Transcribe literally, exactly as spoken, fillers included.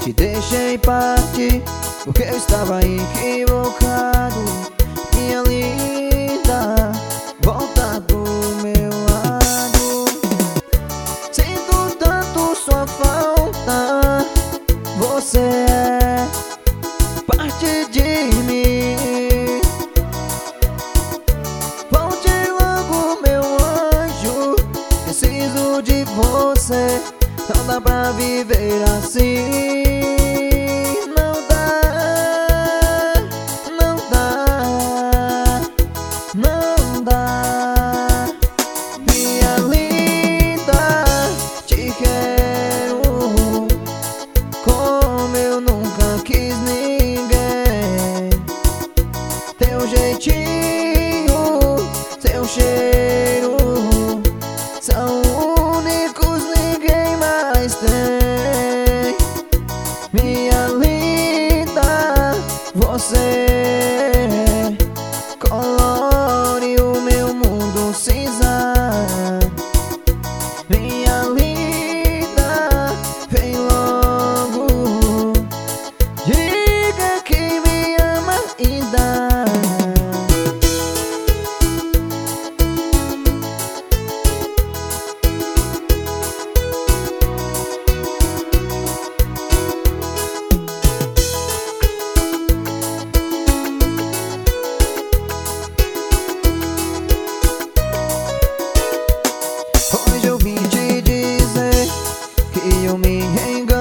te deixei partir porque eu estava equivocado. Minha linda, volta pro meu lado. Sinto tanto sua falta, você é parte de mim. Volte logo, meu anjo, preciso de você. Não dá pra viver assim. Não dá, não dá, não dá. Minha linda, te quero como eu nunca quis ninguém. Teu jeitinho, teu cheiro são únicos, ninguém mais tem. Minha linda, você colore o meu mundo cinza. Minha linda, vem logo, diga que me ama ainda. Hoje eu vim te dizer que eu me enganei.